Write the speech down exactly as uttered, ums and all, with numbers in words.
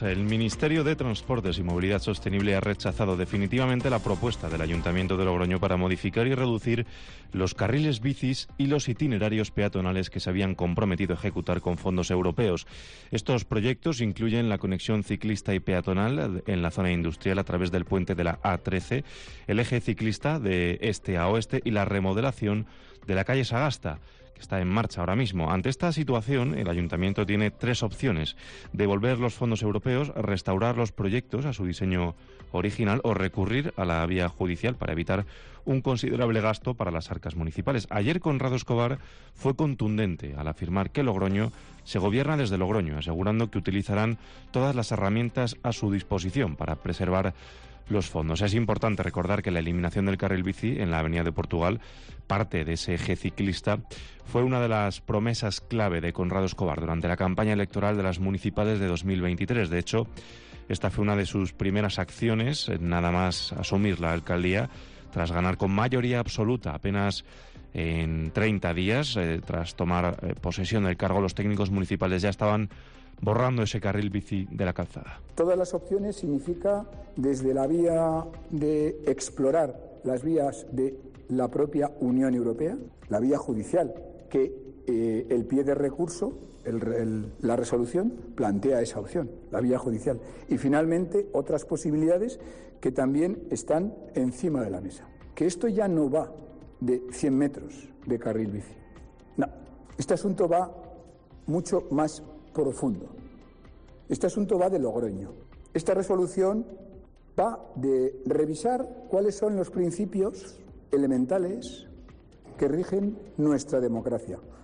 El Ministerio de Transportes y Movilidad Sostenible ha rechazado definitivamente la propuesta del Ayuntamiento de Logroño para modificar y reducir los carriles bicis y los itinerarios peatonales que se habían comprometido a ejecutar con fondos europeos. Estos proyectos incluyen la conexión ciclista y peatonal en la zona industrial a través del puente de la A trece, el eje ciclista de este a oeste y la remodelación de la calle Sagasta, está en marcha ahora mismo. Ante esta situación, el Ayuntamiento tiene tres opciones: devolver los fondos europeos, restaurar los proyectos a su diseño original o recurrir a la vía judicial para evitar un considerable gasto para las arcas municipales. Ayer Conrado Escobar fue contundente al afirmar que Logroño se gobierna desde Logroño, asegurando que utilizarán todas las herramientas a su disposición para preservar los fondos. Es importante recordar que la eliminación del carril bici en la Avenida de Portugal, parte de ese eje ciclista, fue una de las promesas clave de Conrado Escobar durante la campaña electoral de las municipales de dos mil veintitrés. De hecho, esta fue una de sus primeras acciones, nada más asumir la alcaldía, tras ganar con mayoría absoluta apenas en treinta días. Eh, tras tomar eh, posesión del cargo, los técnicos municipales ya estaban borrando ese carril bici de la calzada. Todas las opciones significa desde la vía de explorar las vías de la propia Unión Europea, la vía judicial, que eh, el pie de recurso, el, el, la resolución, plantea esa opción, la vía judicial. Y finalmente otras posibilidades que también están encima de la mesa. Que esto ya no va de cien metros de carril bici. No, este asunto va mucho más profundo. Este asunto va de Logroño. Esta resolución va de revisar cuáles son los principios elementales que rigen nuestra democracia.